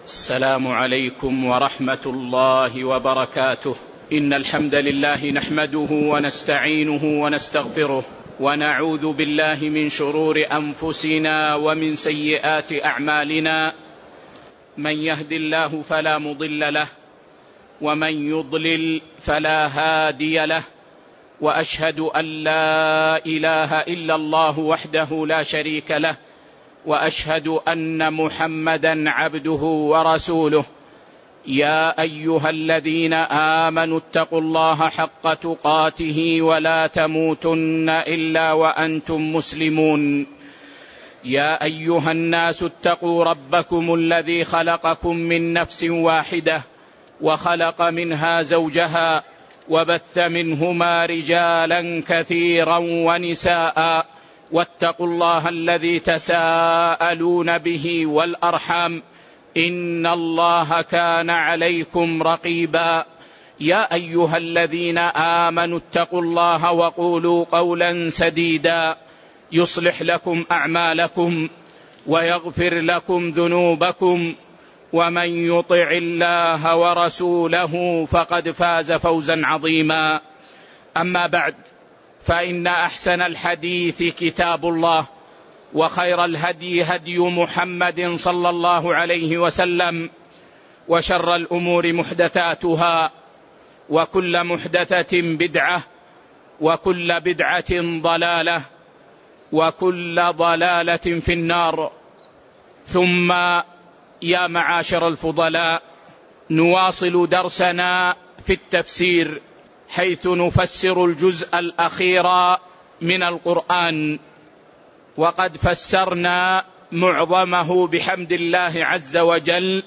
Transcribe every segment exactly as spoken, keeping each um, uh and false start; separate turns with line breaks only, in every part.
السلام عليكم ورحمة الله وبركاته. إن الحمد لله نحمده ونستعينه ونستغفره ونعوذ بالله من شرور أنفسنا ومن سيئات أعمالنا. من يهد الله فلا مضل له ومن يضلل فلا هادي له، وأشهد أن لا إله إلا الله وحده لا شريك له، وأشهد أن محمدا عبده ورسوله. يا أيها الذين آمنوا اتقوا الله حق تقاته ولا تموتن إلا وأنتم مسلمون. يا أيها الناس اتقوا ربكم الذي خلقكم من نفس واحدة وخلق منها زوجها وبث منهما رجالا كثيرا ونساء، واتقوا الله الذي تساءلون به والأرحام إن الله كان عليكم رقيبا. يا أيها الذين آمنوا اتقوا الله وقولوا قولا سديدا يصلح لكم أعمالكم ويغفر لكم ذنوبكم، ومن يطع الله ورسوله فقد فاز فوزا عظيما. أما بعد، فإن أحسن الحديث كتاب الله، وخير الهدي هدي محمد صلى الله عليه وسلم، وشر الأمور محدثاتها، وكل محدثة بدعة، وكل بدعة ضلالة، وكل ضلالة في النار. ثم يا معاشر الفضلاء، نواصل درسنا في التفسير، حيث نفسر الجزء الأخير من القرآن، وقد فسرنا معظمه بحمد الله عز وجل،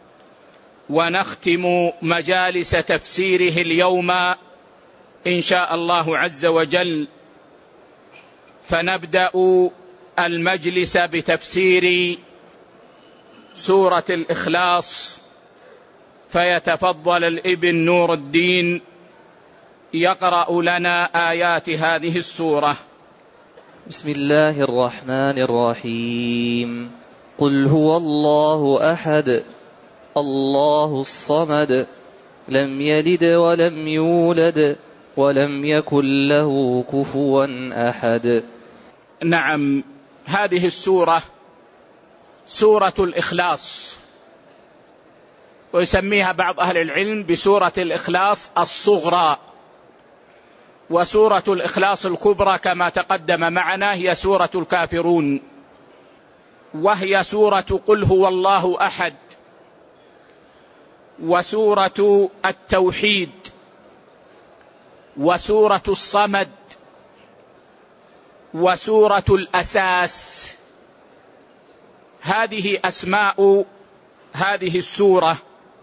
ونختم مجالس تفسيره اليوم إن شاء الله عز وجل. فنبدأ المجلس بتفسير سورة الإخلاص، فيتفضل الابن نور الدين يقرأ لنا آيات هذه السورة.
بسم الله الرحمن الرحيم. قل هو الله أحد الله الصمد لم يلد ولم يولد ولم يكن له كفوا أحد.
نعم، هذه السورة سورة الإخلاص، ويسميها بعض أهل العلم بسورة الإخلاص الصغرى. وسورة الإخلاص الكبرى كما تقدم معنا هي سورة الكافرون، وهي سورة قل هو الله أحد، وسورة التوحيد، وسورة الصمد، وسورة الأساس. هذه أسماء هذه السورة.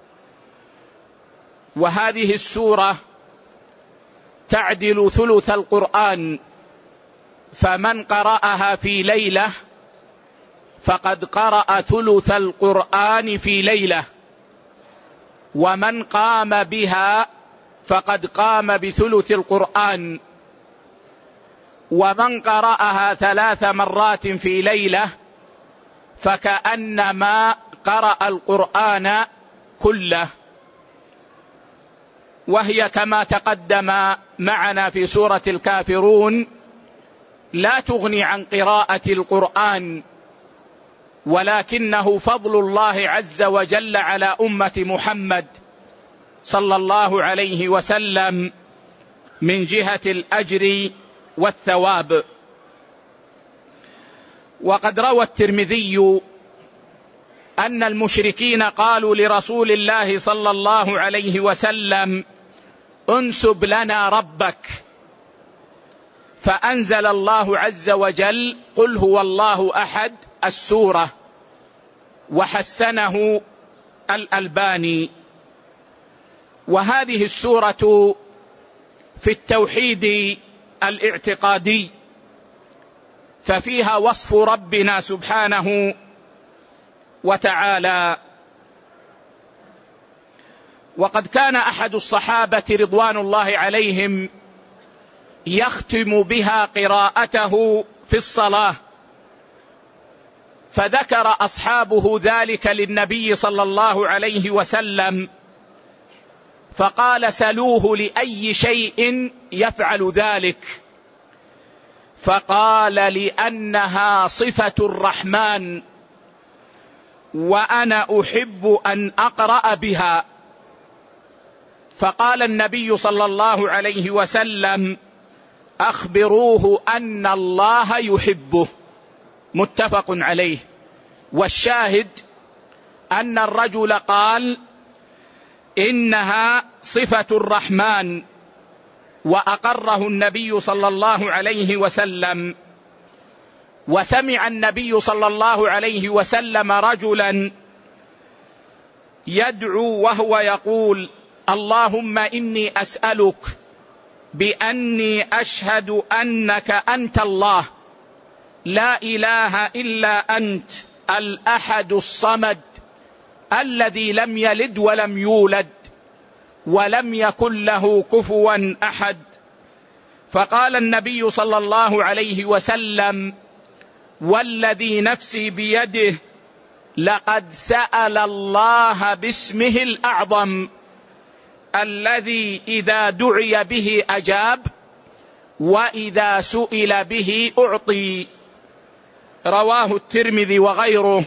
وهذه السورة تعدل ثلث القرآن، فمن قرأها في ليلة فقد قرأ ثلث القرآن في ليلة، ومن قام بها فقد قام بثلث القرآن، ومن قرأها ثلاث مرات في ليلة فكأنما قرأ القرآن كله. وهي كما تقدم معنا في سورة الكافرون لا تغني عن قراءة القرآن، ولكنه فضل الله عز وجل على أمة محمد صلى الله عليه وسلم من جهة الأجر والثواب. وقد روى الترمذي أن المشركين قالوا لرسول الله صلى الله عليه وسلم: انسب لنا ربك، فأنزل الله عز وجل قل هو الله أحد السورة، وحسنه الألباني. وهذه السورة في التوحيد الاعتقادي، ففيها وصف ربنا سبحانه وتعالى. وقد كان أحد الصحابة رضوان الله عليهم يختم بها قراءته في الصلاة، فذكر أصحابه ذلك للنبي صلى الله عليه وسلم، فقال: سلوه لأي شيء يفعل ذلك؟ فقال: لأنها صفة الرحمن وأنا أحب أن أقرأ بها. فقال النبي صلى الله عليه وسلم: أخبروه أن الله يحبه. متفق عليه. والشاهد أن الرجل قال: إنها صفة الرحمن، وأقره النبي صلى الله عليه وسلم. وسمع النبي صلى الله عليه وسلم رجلا يدعو وهو يقول: اللهم إني أسألك بأني أشهد أنك أنت الله لا إله إلا أنت الأحد الصمد الذي لم يلد ولم يولد ولم يكن له كفوا أحد. فقال النبي صلى الله عليه وسلم: والذي نفسي بيده لقد سأل الله باسمه الأعظم الذي إذا دعي به أجاب وإذا سئل به أعطي. رواه الترمذي وغيره،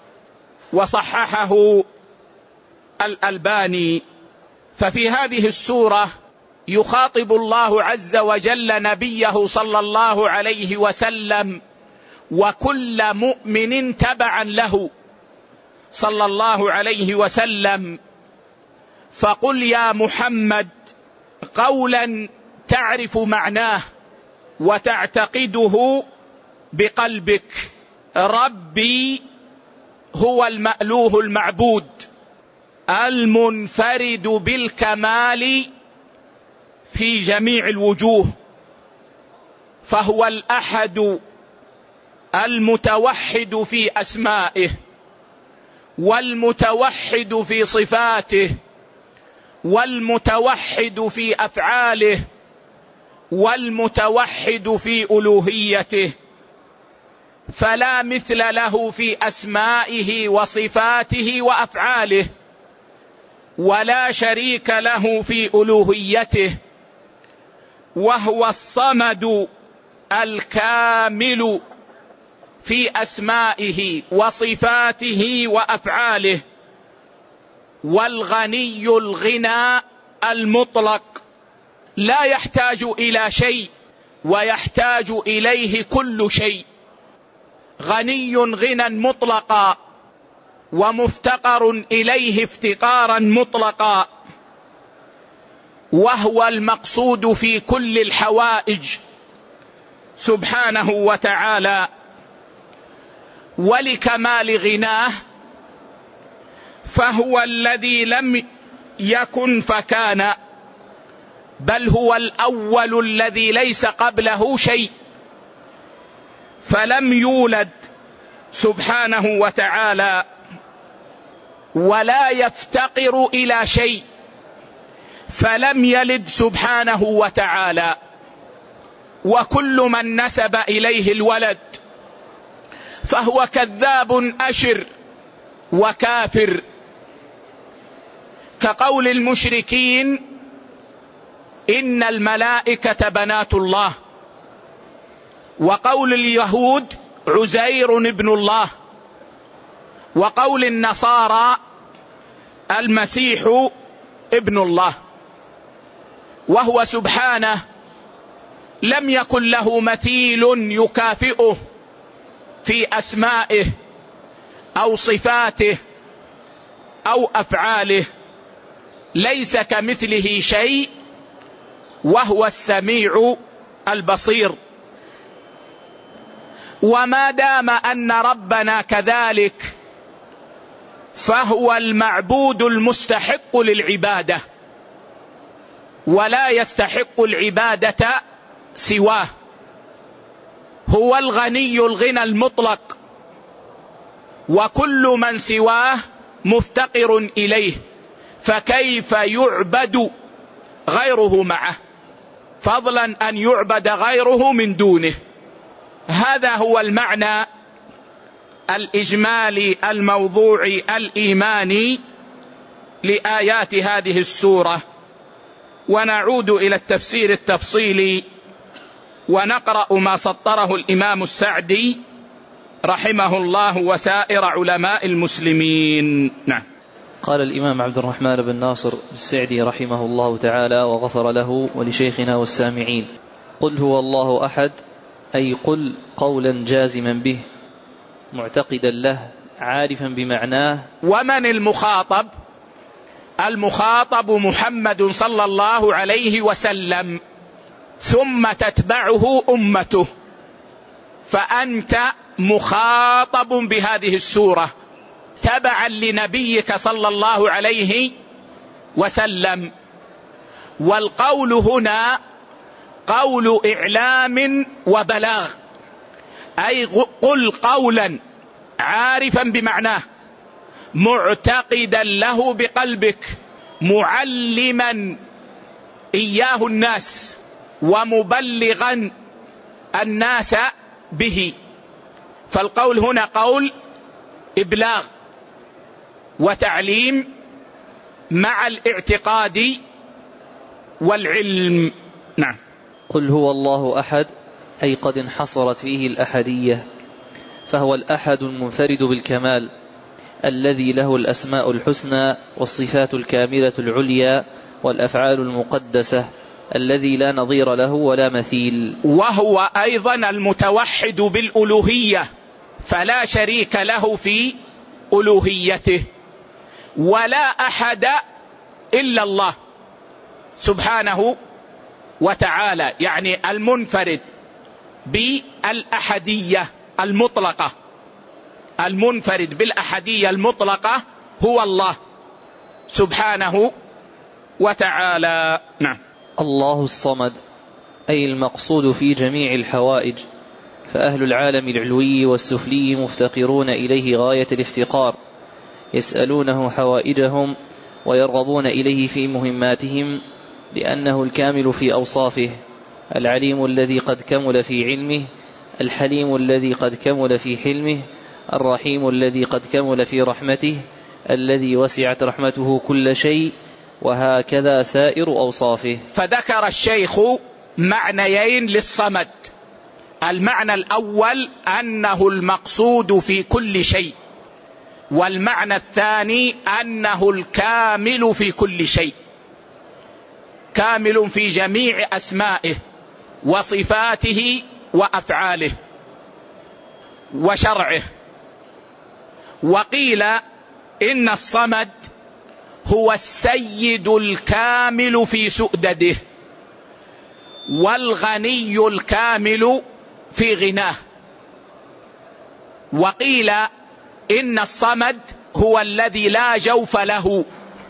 وصححه الألباني. ففي هذه السورة يخاطب الله عز وجل نبيه صلى الله عليه وسلم وكل مؤمن تبعا له صلى الله عليه وسلم، فقل يا محمد قولا تعرف معناه وتعتقده بقلبك: ربي هو المألوه المعبود المنفرد بالكمال في جميع الوجوه، فهو الأحد المتوحد في أسمائه والمتوحد في صفاته والمتوحد في أفعاله والمتوحد في ألوهيته، فلا مثل له في أسمائه وصفاته وأفعاله، ولا شريك له في ألوهيته، وهو الصمد الكامل في أسمائه وصفاته وأفعاله، والغني الغنى المطلق لا يحتاج إلى شيء ويحتاج إليه كل شيء، غني غنى مطلقا ومفتقر إليه افتقارا مطلقا، وهو المقصود في كل الحوائج سبحانه وتعالى. ولكمال غناه فهو الذي لم يكن فكان، بل هو الأول الذي ليس قبله شيء، فلم يولد سبحانه وتعالى ولا يفتقر إلى شيء، فلم يلد سبحانه وتعالى. وكل من نسب إليه الولد فهو كذاب أشر وكافر، كقول المشركين إن الملائكة بنات الله، وقول اليهود عزير ابن الله، وقول النصارى المسيح ابن الله. وهو سبحانه لم يكن له مثيل يكافئه في أسمائه أو صفاته أو أفعاله، ليس كمثله شيء، وهو السميع البصير. وما دام أن ربنا كذلك فهو المعبود المستحق للعبادة، ولا يستحق العبادة سواه. هو الغني الغنى المطلق، وكل من سواه مفتقر إليه، فكيف يعبد غيره معه، فضلا أن يعبد غيره من دونه. هذا هو المعنى الإجمالي الموضوعي الإيماني لآيات هذه السورة، ونعود إلى التفسير التفصيلي ونقرأ ما سطره الإمام السعدي رحمه الله وسائر علماء المسلمين. نعم.
قال الإمام عبد الرحمن بن ناصر السعدي رحمه الله تعالى وغفر له ولشيخنا والسامعين: قل هو الله أحد، أي قل قولا جازما به معتقدا له عارفا بمعناه.
ومن المخاطب؟ المخاطب محمد صلى الله عليه وسلم، ثم تتبعه أمته، فأنت مخاطب بهذه السورة تبعا لنبيك صلى الله عليه وسلم. والقول هنا قول إعلام وبلاغ، أي قل قولا عارفا بمعناه معتقدا له بقلبك، معلما إياه الناس ومبلغا الناس به. فالقول هنا قول إبلاغ وتعليم مع الاعتقاد والعلم. نعم.
قل هو الله أحد، أي قد انحصرت فيه الأحدية، فهو الأحد المنفرد بالكمال الذي له الأسماء الحسنى والصفات الكاملة العليا والأفعال المقدسة، الذي لا نظير له ولا مثيل.
وهو أيضا المتوحد بالألوهية، فلا شريك له في ألوهيته، ولا أحد إلا الله سبحانه وتعالى، يعني المنفرد بالأحدية المطلقة. المنفرد بالأحدية المطلقة هو الله سبحانه وتعالى. نعم.
الله الصمد، أي المقصود في جميع الحوائج، فأهل العالم العلوي والسفلي مفتقرون إليه غاية الافتقار، يسألونه حوائجهم ويرغبون إليه في مهماتهم، لأنه الكامل في أوصافه، العليم الذي قد كمل في علمه، الحليم الذي قد كمل في حلمه، الرحيم الذي قد كمل في رحمته، الذي وسعت رحمته كل شيء، وهكذا سائر أوصافه.
فذكر الشيخ معنيين للصمد: المعنى الأول أنه المقصود في كل شيء، والمعنى الثاني أنه الكامل في كل شيء، كامل في جميع أسمائه وصفاته وأفعاله وشرعه. وقيل إن الصمد هو السيد الكامل في سؤدده، والغني الكامل في غناه. وقيل إن الصمد هو الذي لا جوف له،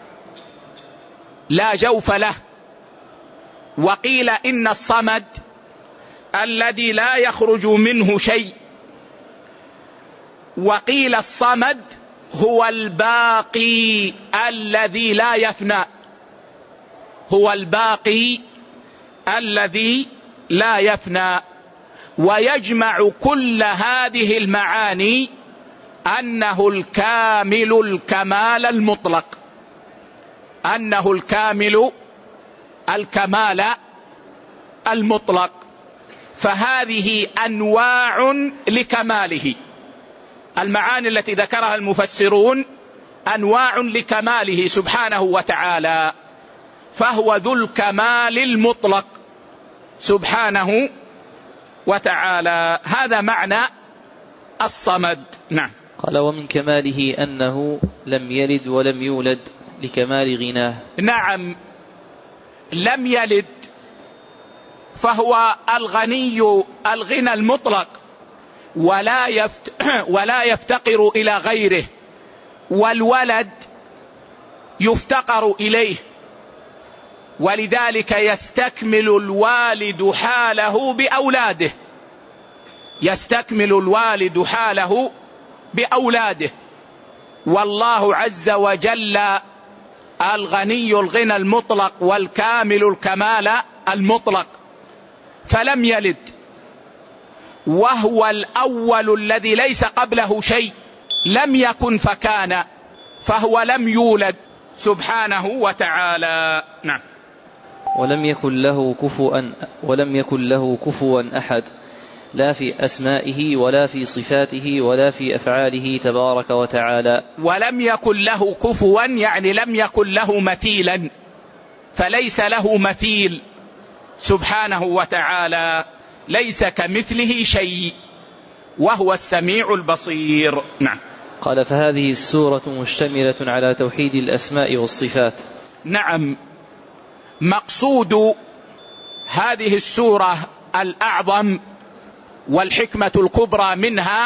لا جوف له. وقيل إن الصمد الذي لا يخرج منه شيء. وقيل الصمد هو الباقي الذي لا يفنى، هو الباقي الذي لا يفنى. ويجمع كل هذه المعاني أنه الكامل الكمال المطلق، أنه الكامل الكمال المطلق. فهذه أنواع لكماله، المعاني التي ذكرها المفسرون أنواع لكماله سبحانه وتعالى، فهو ذو الكمال المطلق سبحانه وتعالى. هذا معنى الصمد. نعم.
قال: ومن كماله أنه لم يلد ولم يولد لكمال غناه.
نعم، لم يلد، فهو الغني الغنى المطلق، ولا يفت ولا يفتقر إلى غيره. والولد يفتقر إليه، ولذلك يستكمل الوالد حاله بأولاده، يستكمل الوالد حاله بأولاده. والله عز وجل الغني الغنى المطلق والكامل الكمال المطلق، فلم يلد وهو الأول الذي ليس قبله شيء، لم يكن فكان، فهو لم يولد سبحانه وتعالى. نعم.
ولم يكن له كفوا ولم يكن له كفوا أحد، لا في أسمائه ولا في صفاته ولا في أفعاله تبارك وتعالى.
ولم يكن له كفوا يعني لم يكن له مثيلا، فليس له مثيل سبحانه وتعالى، ليس كمثله شيء وهو السميع البصير. نعم.
قال فهذه السورة مشتملة على توحيد الأسماء والصفات.
نعم، مقصود هذه السورة الأعظم والحكمة الكبرى منها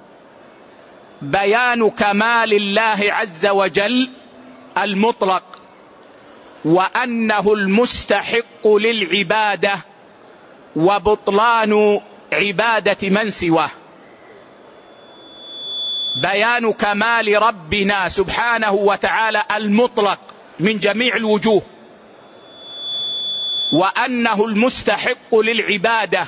بيان كمال الله عز وجل المطلق، وأنه المستحق للعبادة، وبطلان عبادة من سواه. بيان كمال ربنا سبحانه وتعالى المطلق من جميع الوجوه، وأنه المستحق للعبادة،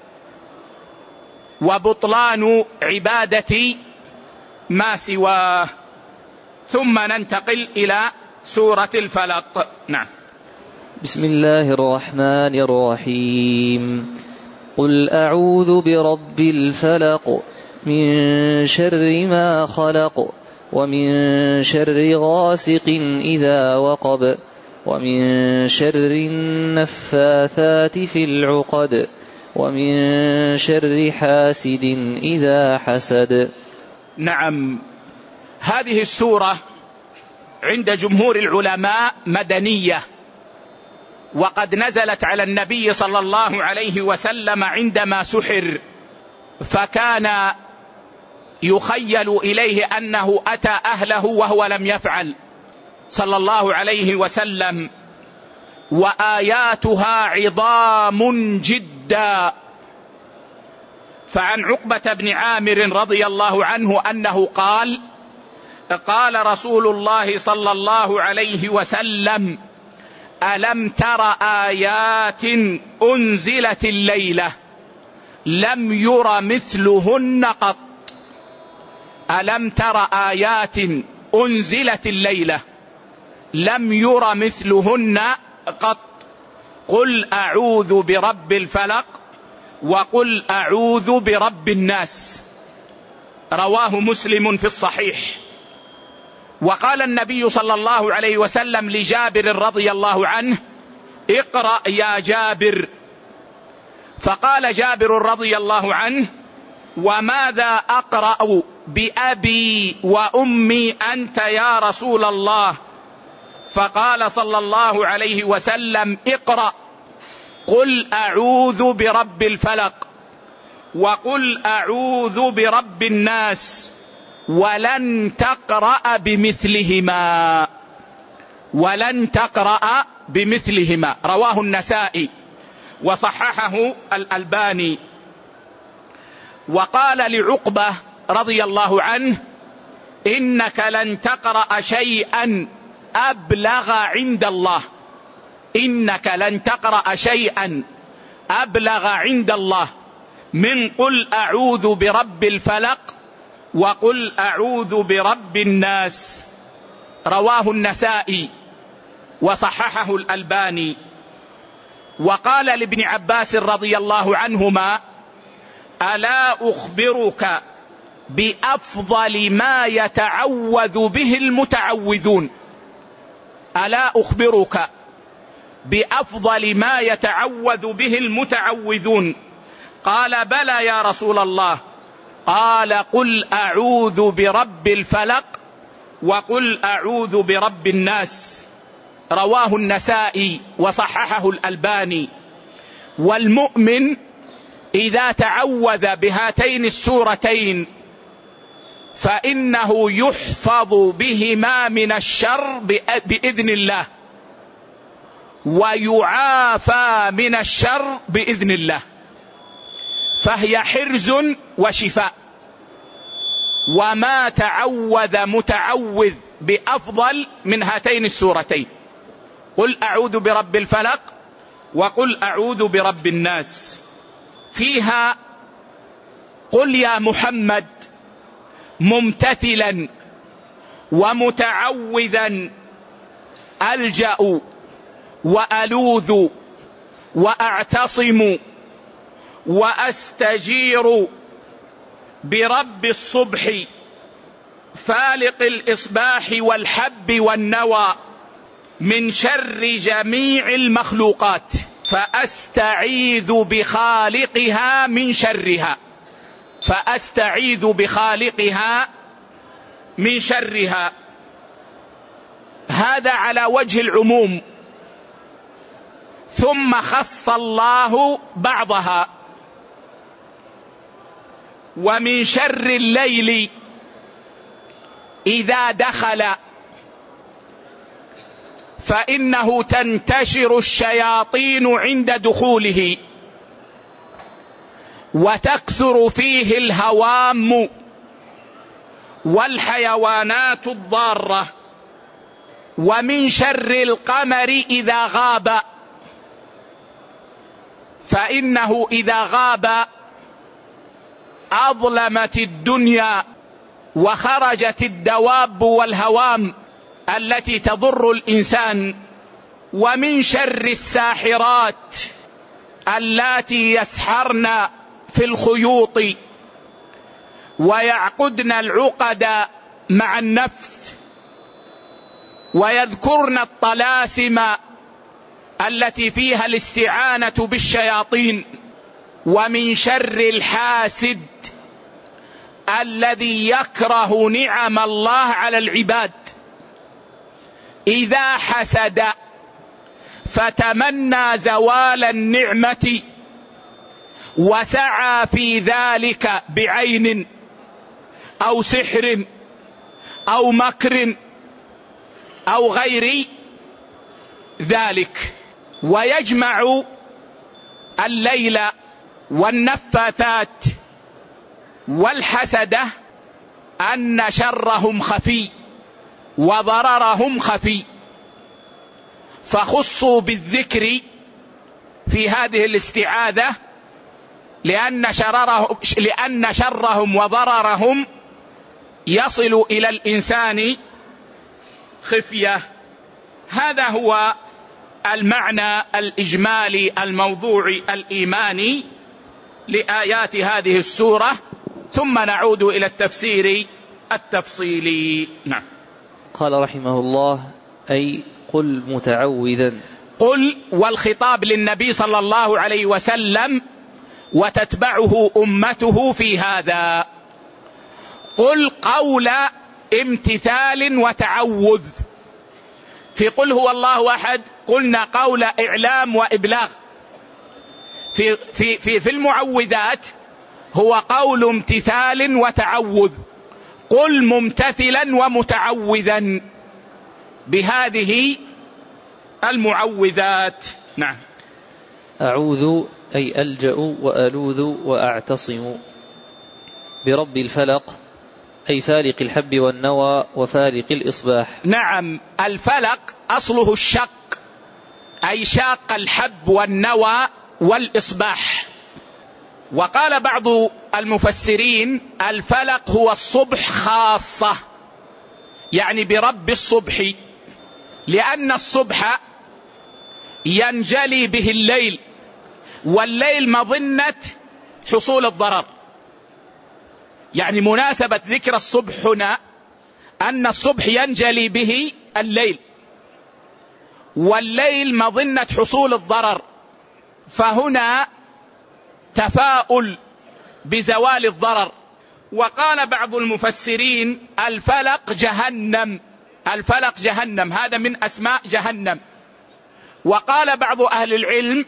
وبطلان عبادة ما سواه. ثم ننتقل إلى سورة الفلق. نعم.
بسم الله الرحمن الرحيم. قل أعوذ برب الفلق من شر ما خلق، ومن شر غاسق إذا وقب، ومن شر النفاثات في العقد، ومن شر حاسد إذا حسد.
نعم، هذه السورة عند جمهور العلماء مدنية، وقد نزلت على النبي صلى الله عليه وسلم عندما سحر، فكان يخيل إليه أنه أتى أهله وهو لم يفعل صلى الله عليه وسلم، وآياتها عظام جدا. فعن عقبة بن عامر رضي الله عنه أنه قال: قال رسول الله صلى الله عليه وسلم: ألم تر آيات أنزلت الليلة لم ير مثلهن قط. ألم تر آيات أنزلت الليلة لم ير مثلهن قط. قل أعوذ برب الفلق، وقل أعوذ برب الناس. رواه مسلم في الصحيح. وقال النبي صلى الله عليه وسلم لجابر رضي الله عنه: اقرأ يا جابر. فقال جابر رضي الله عنه: وماذا أقرأ بأبي وأمي أنت يا رسول الله؟ فقال صلى الله عليه وسلم: اقرأ قل أعوذ برب الفلق، وقل أعوذ برب الناس، ولن تقرأ بمثلهما، ولن تقرأ بمثلهما. رواه النسائي وصححه الألباني. وقال لعقبة رضي الله عنه: إنك لن تقرأ شيئا أبلغ عند الله، إنك لن تقرأ شيئا أبلغ عند الله من قل أعوذ برب الفلق وقل أعوذ برب الناس. رواه النسائي وصححه الألباني. وقال لابن عباس رضي الله عنهما: ألا أخبرك بأفضل ما يتعوذ به المتعوذون؟ ألا أخبرك بأفضل ما يتعوذ به المتعوذون؟ قال: بلى يا رسول الله. قال: قل أعوذ برب الفلق وقل أعوذ برب الناس. رواه النسائي وصححه الألباني. والمؤمن إذا تعوذ بهاتين السورتين فإنه يحفظ بهما من الشر بإذن الله، ويعافى من الشر بإذن الله، فهي حرز وشفاء. وما تعوذ متعوذ بأفضل من هاتين السورتين: قل أعوذ برب الفلق وقل أعوذ برب الناس. فيها قل يا محمد ممتثلا ومتعوذا ألجأ وألوذ وأعتصم وأستجير برب الصبح فالق الإصباح والحب والنوى من شر جميع المخلوقات، فأستعيذ بخالقها من شرها، فأستعيذ بخالقها من شرها. هذا على وجه العموم. ثم خص الله بعضها: ومن شر الليل إذا دخل فإنه تنتشر الشياطين عند دخوله وتكثر فيه الهوام والحيوانات الضارة. ومن شر القمر إذا غاب فإنه إذا غاب أظلمت الدنيا وخرجت الدواب والهوام التي تضر الإنسان. ومن شر الساحرات اللاتي يسحرن في الخيوط ويعقدن العقد مع النفث ويذكرن الطلاسم التي فيها الاستعانة بالشياطين. ومن شر الحاسد الذي يكره نعم الله على العباد إذا حسد فتمنى زوال النعمة وسعى في ذلك بعين أو سحر أو مكر أو غير ذلك. ويجمع الليل والنفاثات والحسدة أن شرهم خفي وضررهم خفي، فخصوا بالذكر في هذه الاستعاذة لأن شررهم, لأن شرهم وضررهم يصل إلى الإنسان خفية. هذا هو المعنى الإجمالي الموضوعي الإيماني لآيات هذه السورة، ثم نعود إلى التفسير التفصيلي. نعم.
قال رحمه الله: أي قل متعوذا.
قل والخطاب للنبي صلى الله عليه وسلم وتتبعه أمته في هذا. قل قول امتثال وتعوذ. في قل هو الله أحد قلنا قول إعلام وإبلاغ. في, في, في, في المعوذات هو قول امتثال وتعوذ. قل ممتثلا ومتعوذا بهذه المعوذات. نعم.
أعوذ أي ألجأ وألوذ وأعتصم برب الفلق أي فالق الحب والنوى وفالق الإصباح.
نعم. الفلق أصله الشق، أي شاق الحب والنوى والإصباح. وقال بعض المفسرين: الفلق هو الصبح خاصة، يعني برب الصبح، لأن الصبح ينجلي به الليل، والليل مظنة حصول الضرر. يعني مناسبة ذكر الصبح هنا أن الصبح ينجلي به الليل، والليل مظنة حصول الضرر، فهنا تفاؤل بزوال الضرر. وقال بعض المفسرين: الفلق جهنم، الفلق جهنم، هذا من أسماء جهنم. وقال بعض أهل العلم: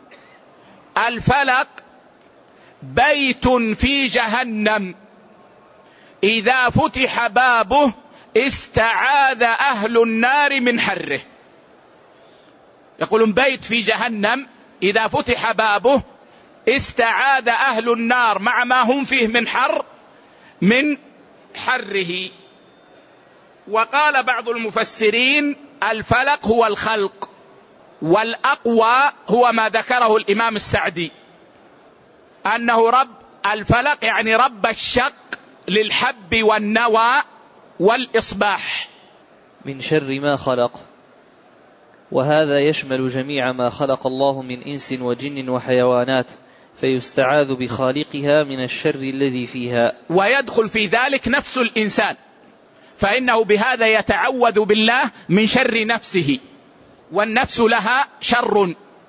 الفلق بيت في جهنم إذا فتح بابه استعاذ أهل النار من حره. يقولون بيت في جهنم إذا فتح بابه استعاذ أهل النار مع ما هم فيه من حر من حره. وقال بعض المفسرين: الفلق هو الخلق، والأقوى هو ما ذكره الإمام السعدي أنه رب الفلق يعني رب الشق للحب والنوى والإصباح.
من شر ما خلق، وهذا يشمل جميع ما خلق الله من إنس وجن وحيوانات، فيستعاذ بخالقها من الشر الذي فيها.
ويدخل في ذلك نفس الإنسان، فإنه بهذا يتعوذ بالله من شر نفسه، والنفس لها شر.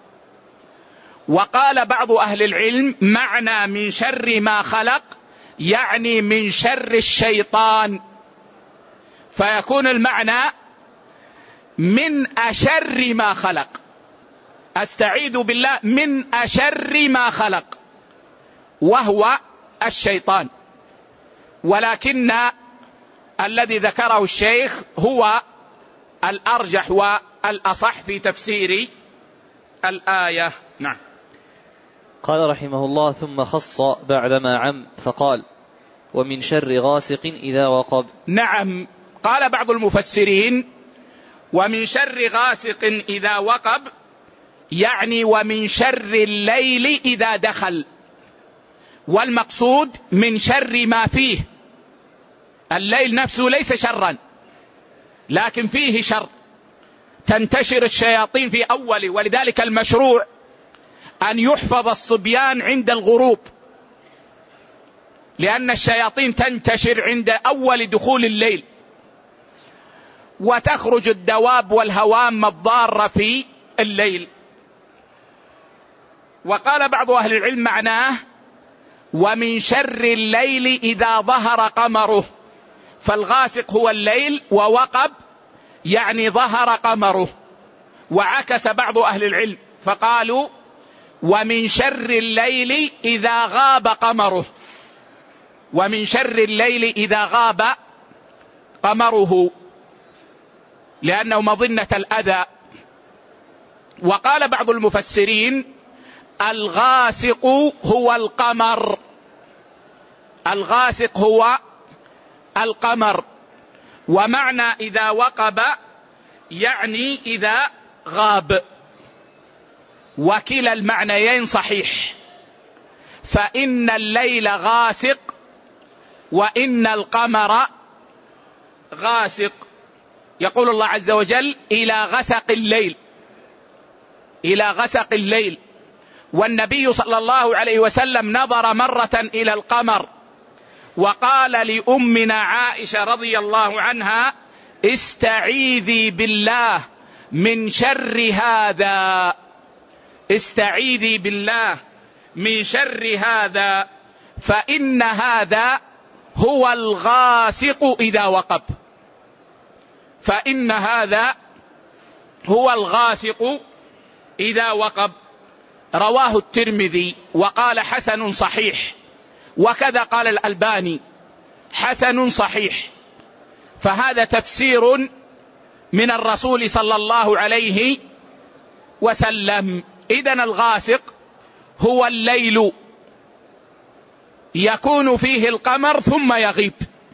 وقال بعض أهل العلم معنى من شر ما خلق يعني من شر الشيطان، فيكون المعنى من أشر ما خلق، أستعيذ بالله من أشر ما خلق، وهو الشيطان. ولكن الذي ذكره الشيخ هو الأرجح والأصح في تفسير الآية. نعم.
قال رحمه الله: ثم خص بعدما عم فقال: ومن شر غاسق إذا وقب.
نعم، قال بعض المفسرين: ومن شر غاسق إذا وقب، يعني ومن شر الليل إذا دخل، والمقصود من شر ما فيه. الليل نفسه ليس شرا، لكن فيه شر، تنتشر الشياطين في أوله، ولذلك المشروع أن يحفظ الصبيان عند الغروب، لأن الشياطين تنتشر عند أول دخول الليل، وتخرج الدواب والهوام الضارة في الليل. وقال بعض أهل العلم معناه ومن شر الليل إذا ظهر قمره، فالغاسق هو الليل، ووقب يعني ظهر قمره. وعكس بعض أهل العلم فقالوا ومن شر الليل إذا غاب قمره، ومن شر الليل إذا غاب قمره، لأنه مظنة الأذى. وقال بعض المفسرين الغاسق هو القمر، الغاسق هو القمر. ومعنى إذا وقب يعني إذا غاب، وكلا المعنيين صحيح، فإن الليل غاسق وإن القمر غاسق. يقول الله عز وجل إلى غسق الليل، إلى غسق الليل. والنبي صلى الله عليه وسلم نظر مرة إلى القمر وقال لأمنا عائشة رضي الله عنها استعيذي بالله من شر هذا، استعيذي بالله من شر هذا، فإن هذا هو الغاسق إذا وقب، فإن هذا هو الغاسق إذا وقب. رواه الترمذي وقال حسن صحيح، وكذا قال الألباني حسن صحيح. فهذا تفسير من الرسول صلى الله عليه وسلم. إذن الغاسق هو الليل يكون فيه القمر ثم يغيب،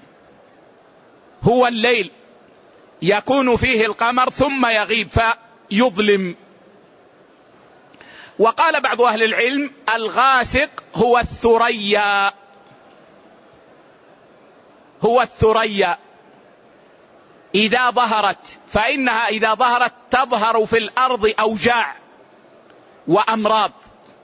هو الليل يكون فيه القمر ثم يغيب فيظلم. وقال بعض أهل العلم الغاسق هو الثريا، هو الثريا إذا ظهرت، فإنها إذا ظهرت تظهر في الأرض أوجاع وأمراض.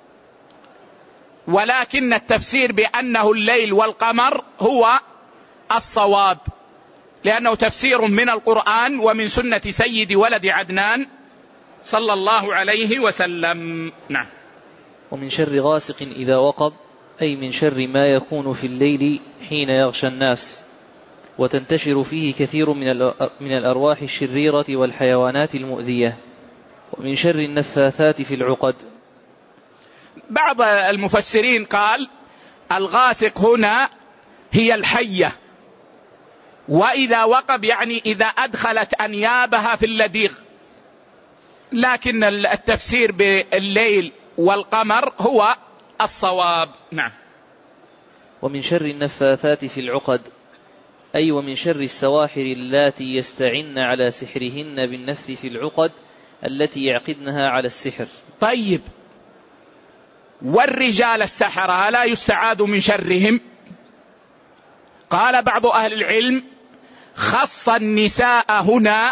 ولكن التفسير بأنه الليل والقمر هو الصواب، لأنه تفسير من القرآن ومن سنة سيد ولد عدنان صلى الله عليه وسلم. نعم.
ومن شر غاسق إذا وقب، أي من شر ما يكون في الليل حين يغشى الناس، وتنتشر فيه كثير من الأرواح الشريرة والحيوانات المؤذية. ومن شر النفاثات في العقد.
بعض المفسرين قال الغاسق هنا هي الحية، وإذا وقب يعني إذا أدخلت أنيابها في اللديغ، لكن التفسير بالليل والقمر هو الصواب. نعم.
ومن شر النفاثات في العقد، أي ومن شر السواحر اللاتي يستعن على سحرهن بالنفث في العقد التي يعقدنها على السحر.
طيب، والرجال السحرة لا يستعاذ من شرهم؟ قال بعض أهل العلم خص النساء هنا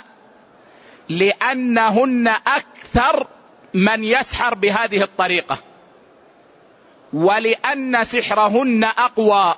لأنهن أكثر من يسحر بهذه الطريقة، ولأن سحرهن أقوى،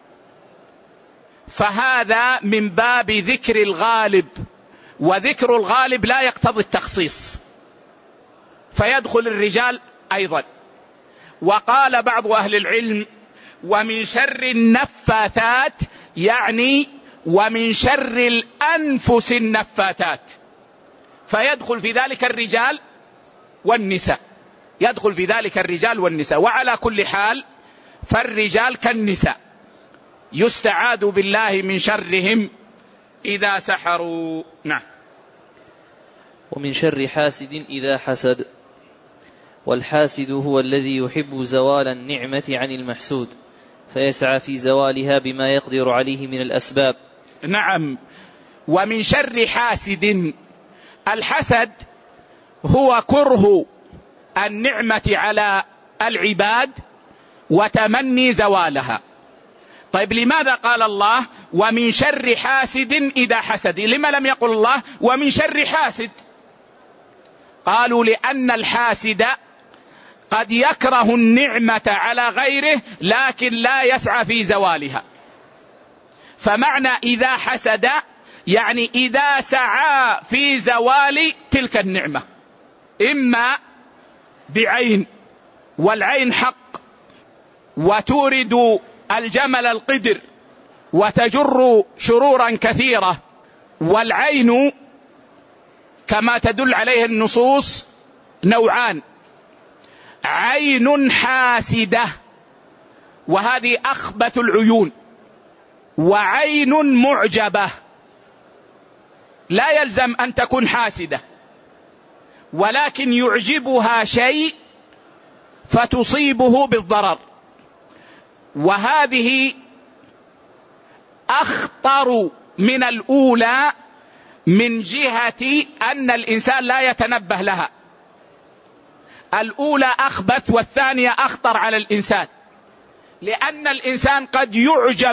فهذا من باب ذكر الغالب، وذكر الغالب لا يقتضي التخصيص، فيدخل الرجال أيضا. وقال بعض أهل العلم ومن شر النفاثات، يعني ومن شر الأنفس النفاثات، فيدخل في ذلك الرجال والنساء، يدخل في ذلك الرجال والنساء. وعلى كل حال فالرجال كالنساء يستعاذ بالله من شرهم إذا سحروا. نعم.
ومن شر حاسد إذا حسد، والحاسد هو الذي يحب زوال النعمة عن المحسود فيسعى في زوالها بما يقدر عليه من الأسباب.
نعم. ومن شر حاسد، الحسد هو كره النعمة على العباد وتمني زوالها. طيب لماذا قال الله ومن شر حاسد إذا حسد؟ لما لم يقل الله ومن شر حاسد؟ قالوا لأن الحاسد قد يكره النعمة على غيره لكن لا يسعى في زوالها. فمعنى إذا حسد يعني إذا سعى في زوال تلك النعمة، إما بعين، والعين حق وتورد الجمل القدر وتجر شرورا كثيرة، والعين كما تدل عليه النصوص نوعان: عين حاسدة وهذه أخبث العيون، وعين معجبة. لا يلزم أن تكون حاسدة، ولكن يعجبها شيء فتصيبه بالضرر، وهذه أخطر من الأولى من جهة أن الإنسان لا يتنبه لها. الأولى أخبث والثانية أخطر على الإنسان، لأن الإنسان قد يعجب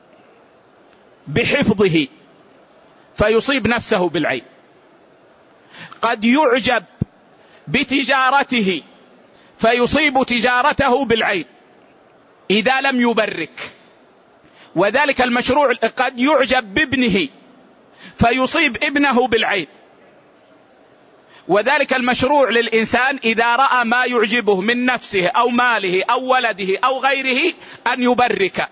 بحفظه فيصيب نفسه بالعين، قد يعجب بتجارته فيصيب تجارته بالعين إذا لم يبرك، وذلك المشروع. قد يعجب بابنه فيصيب ابنه بالعين، وذلك المشروع للإنسان إذا رأى ما يعجبه من نفسه أو ماله أو ولده أو غيره أن يبرك،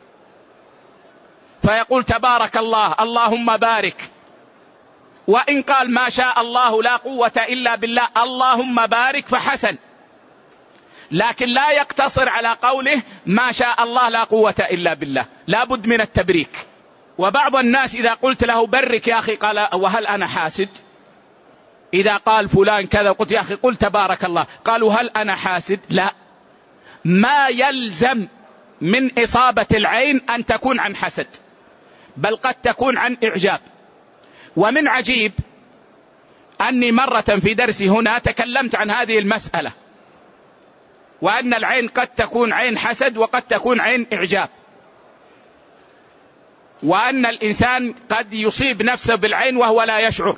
فيقول تبارك الله اللهم بارك، وإن قال ما شاء الله لا قوة إلا بالله اللهم بارك فحسن، لكن لا يقتصر على قوله ما شاء الله لا قوة إلا بالله، لا بد من التبريك. وبعض الناس إذا قلت له برك يا أخي قال وهل أنا حاسد؟ إذا قال فلان كذا قلت يا أخي قل تبارك الله، قالوا هل أنا حاسد؟ لا، ما يلزم من إصابة العين أن تكون عن حسد، بل قد تكون عن إعجاب. ومن عجيب أني مرة في درسي هنا تكلمت عن هذه المسألة، وأن العين قد تكون عين حسد وقد تكون عين إعجاب، وأن الإنسان قد يصيب نفسه بالعين وهو لا يشعر.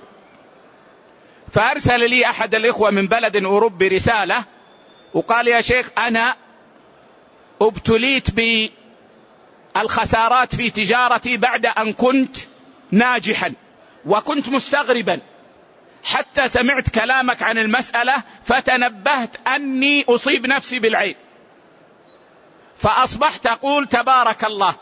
فأرسل لي أحد الإخوة من بلد أوروبي رسالة وقال يا شيخ أنا ابتليت بالخسارات في تجارتي بعد أن كنت ناجحا، وكنت مستغربا حتى سمعت كلامك عن المسألة فتنبهت أني أصيب نفسي بالعين، فأصبحت أقول تبارك الله،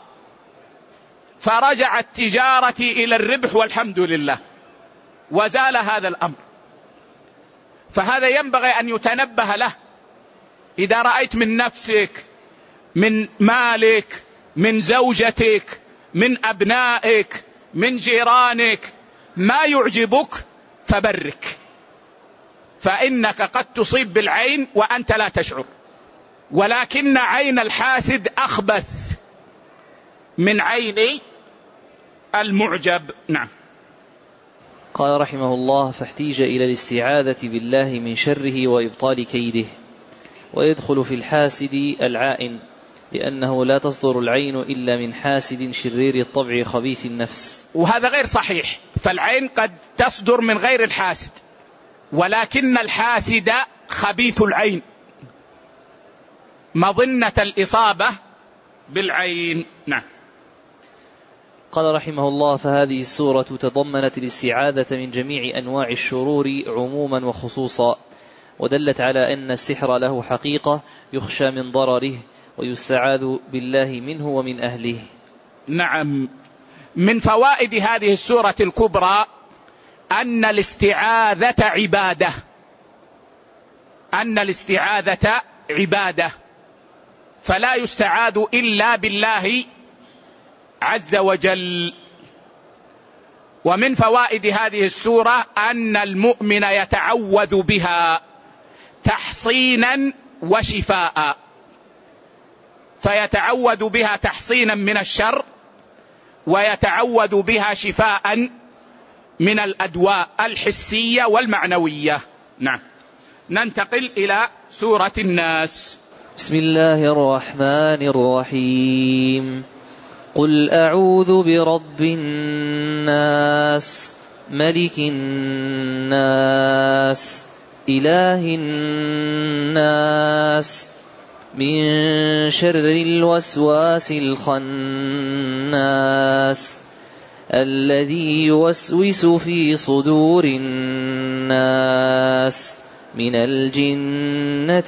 فرجعت تجارتي إلى الربح والحمد لله، وزال هذا الأمر. فهذا ينبغي أن يتنبه له. إذا رأيت من نفسك، من مالك، من زوجتك، من أبنائك، من جيرانك ما يعجبك فبرك، فإنك قد تصيب بالعين وأنت لا تشعر، ولكن عين الحاسد أخبث من عين المعجب. نعم.
قال رحمه الله فاحتيج إلى الاستعاذة بالله من شره وإبطال كيده، ويدخل في الحاسد العائن، لأنه لا تصدر العين إلا من حاسد شرير الطبع خبيث النفس.
وهذا غير صحيح، فالعين قد تصدر من غير الحاسد، ولكن الحاسد خبيث العين، مظنة الإصابة بالعين. نعم.
قال رحمه الله: فهذه السورة تضمنت الاستعاذة من جميع أنواع الشرور عموما وخصوصا، ودلت على أن السحر له حقيقة يخشى من ضرره ويستعاذ بالله منه ومن أهله.
نعم. من فوائد هذه السورة الكبرى أن الاستعاذة عبادة، أن الاستعاذة عبادة، فلا يستعاذ إلا بالله عز وجل. ومن فوائد هذه السورة أن المؤمن يتعوذ بها تحصينا وشفاء، فيتعوذ بها تحصينا من الشر، ويتعوذ بها شفاء من الأدواء الحسية والمعنوية. نعم. ننتقل إلى سورة الناس.
بسم الله الرحمن الرحيم. قل أعوذ برب الناس ملك الناس إله الناس من شر الوسواس الخناس الذي يوسوس في صدور الناس من الجنة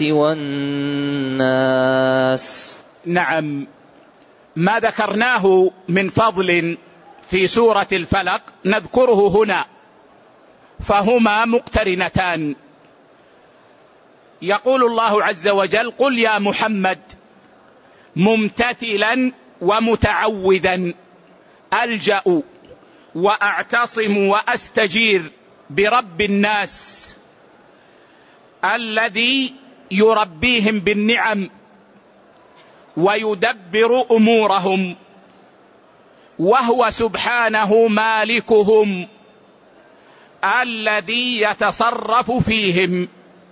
والناس.
نعم. ما ذكرناه من فضل في سورة الفلق نذكره هنا، فهما مقترنتان. يقول الله عز وجل: قل يا محمد ممتثلا ومتعوذا ألجأ وأعتصم وأستجير برب الناس الذي يربيهم بالنعم ويدبر أمورهم، وهو سبحانه مالكهم الذي يتصرف فيهم،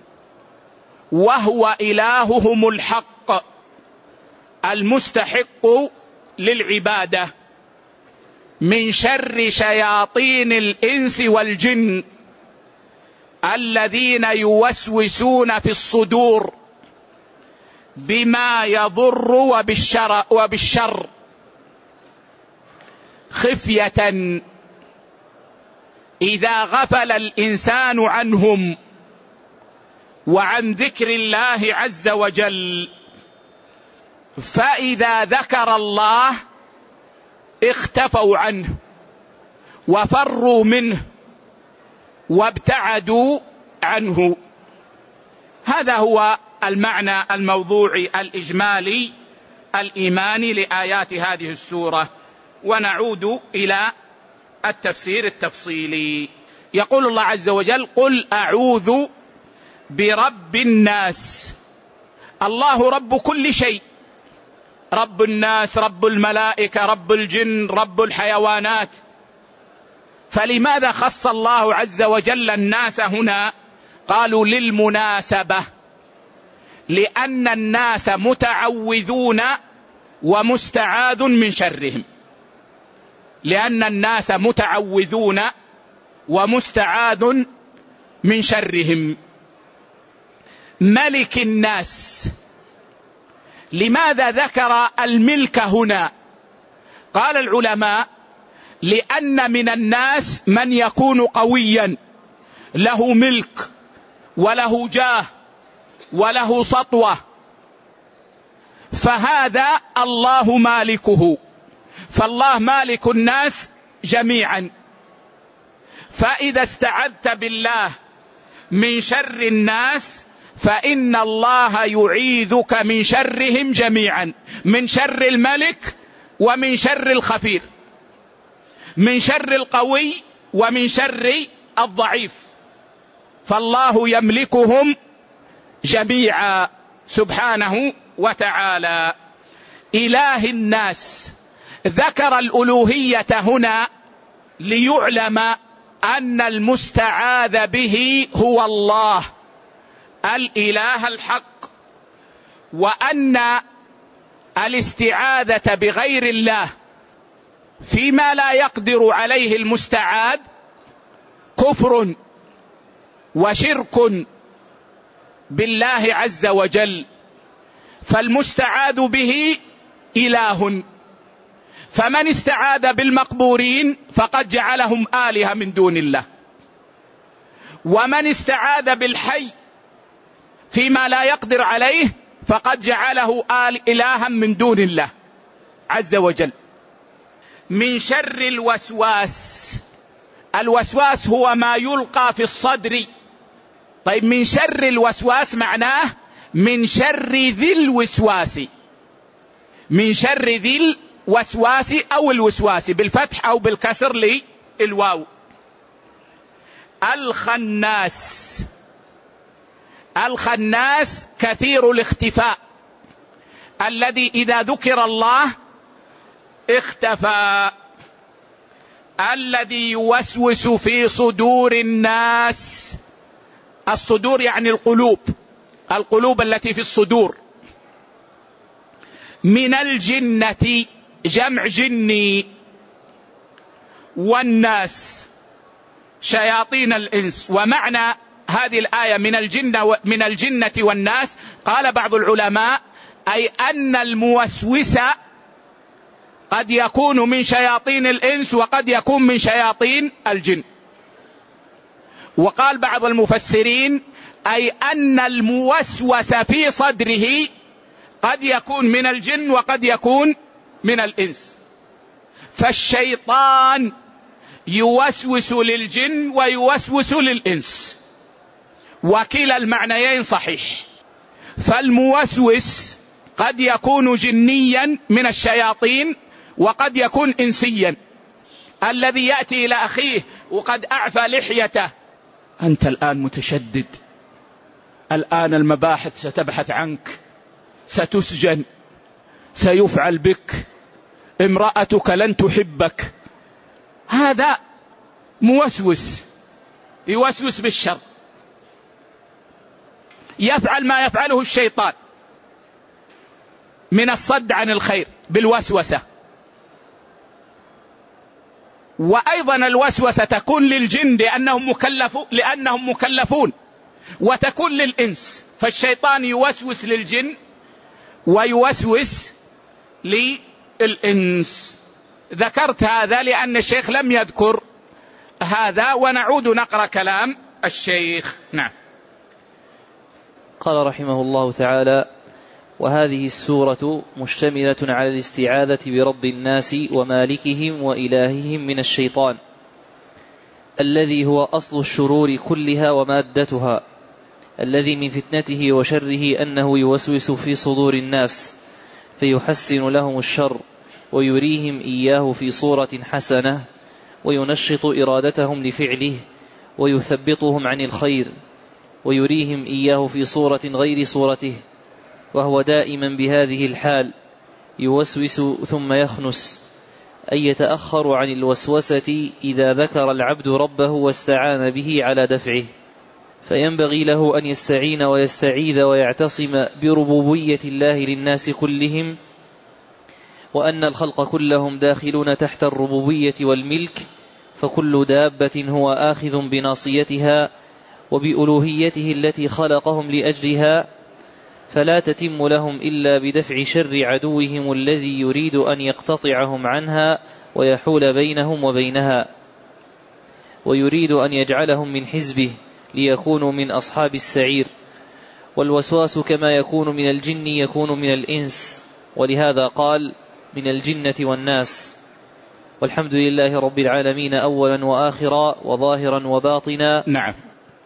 وهو إلههم الحق المستحق للعبادة، من شر شياطين الإنس والجن الذين يوسوسون في الصدور بما يضر وبالشر, وبالشر خفية إذا غفل الإنسان عنهم وعن ذكر الله عز وجل، فإذا ذكر الله اختفوا عنه وفروا منه وابتعدوا عنه. هذا هو المعنى الموضوعي الإجمالي الإيماني لآيات هذه السورة. ونعود إلى التفسير التفصيلي. يقول الله عز وجل: قل أعوذ برب الناس. الله رب كل شيء، رب الناس، رب الملائكة، رب الجن، رب الحيوانات. فلماذا خص الله عز وجل الناس هنا؟ قالوا للمناسبة، لأن الناس متعوذون ومستعاذ من شرهم، لأن الناس متعوذون ومستعاذ من شرهم. ملك الناس، لماذا ذكر الملك هنا؟ قال العلماء: لأن من الناس من يكون قويا له ملك وله جاه وله سطوة، فهذا الله مالكه، فالله مالك الناس جميعا. فإذا استعذت بالله من شر الناس فإن الله يعيذك من شرهم جميعا، من شر الملك ومن شر الخفير، من شر القوي ومن شر الضعيف، فالله يملكهم جميعا سبحانه وتعالى. إله الناس، ذكر الألوهية هنا ليعلم أن المستعاذ به هو الله الإله الحق وأن الاستعاذة بغير الله فيما لا يقدر عليه المستعاذ كفر وشرك بالله عز وجل، فالمستعاذ به إله، فمن استعاذ بالمقبورين فقد جعلهم آلهة من دون الله، ومن استعاذ بالحي فيما لا يقدر عليه فقد جعله آل إلها من دون الله عز وجل. من شر الوسواس، الوسواس هو ما يلقى في الصدر. طيب من شر الوسواس معناه من شر ذي الوسواس، من شر ذي الوسواس أو الوسواس بالفتح أو بالكسر للواو. الخناس، الخناس كثير الاختفاء، الذي إذا ذكر الله اختفى، الذي يوسوس في صدور الناس. الصدور يعني القلوب، القلوب التي في الصدور. من الجنة جمع جني، والناس شياطين الإنس. ومعنى هذه الآية من الجنة من الجنة والناس، قال بعض العلماء أي أن الموسوس قد يكون من شياطين الإنس وقد يكون من شياطين الجن. وقال بعض المفسرين أي أن الموسوس في صدره قد يكون من الجن وقد يكون من الإنس. فالشيطان يوسوس للجن ويوسوس للإنس، وكلا المعنيين صحيح. فالموسوس قد يكون جنيا من الشياطين وقد إنسيا إنسيا، الذي يأتي إلى أخيه وقد أعفى لحيته: أنت الآن متشدد، الآن المباحث ستبحث عنك، ستسجن، سيفعل بك، امرأتك لن تحبك. هذا موسوس، يوسوس بالشر، يفعل ما يفعله الشيطان من الصد عن الخير بالوسوسة. وأيضا الوسوسة تكون للجن لأنهم مكلفون لأنهم مكلفون وتكون للإنس، فالشيطان يوسوس للجن ويوسوس للإنس. ذكرت هذا لأن الشيخ لم يذكر هذا، ونعود نقرأ كلام الشيخ. نعم.
قال رحمه الله تعالى: وهذه السورة مشتملة على الاستعاذة برب الناس ومالكهم وإلههم من الشيطان، الذي هو أصل الشرور كلها ومادتها، الذي من فتنته وشره أنه يوسوس في صدور الناس فيحسن لهم الشر ويريهم إياه في صورة حسنة، وينشط إرادتهم لفعله ويثبطهم عن الخير، ويريهم إياه في صورة غير صورته، وهو دائما بهذه الحال يوسوس ثم يخنس، أي يتأخر عن الوسوسة إذا ذكر العبد ربه واستعان به على دفعه. فينبغي له أن يستعين ويستعيذ ويعتصم بربوبية الله للناس كلهم، وأن الخلق كلهم داخلون تحت الربوبية والملك، فكل دابة هو آخذ بناصيتها وبألوهيته التي خلقهم لأجلها، فلا تتم لهم إلا بدفع شر عدوهم الذي يريد أن يقتطعهم عنها ويحول بينهم وبينها، ويريد أن يجعلهم من حزبه ليكونوا من أصحاب السعير. والوسواس كما يكون من الجن يكون من الإنس، ولهذا قال: من الجنة والناس. والحمد لله رب العالمين أولا وآخرا وظاهرا وباطنا.
نعم.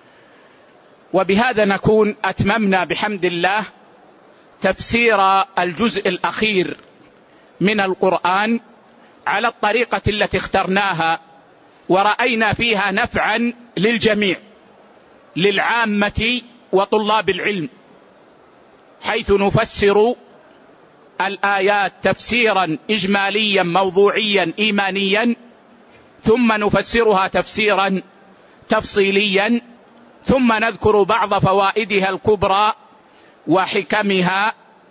وبهذا نكون أتممنا بحمد الله تفسير الجزء الأخير من القرآن على الطريقة التي اخترناها، ورأينا فيها نفعا للجميع، للعامة وطلاب العلم، حيث نفسر الآيات تفسيرا إجماليا موضوعيا إيمانيا، ثم نفسرها تفسيرا تفصيليا، ثم نذكر بعض فوائدها الكبرى وحكمها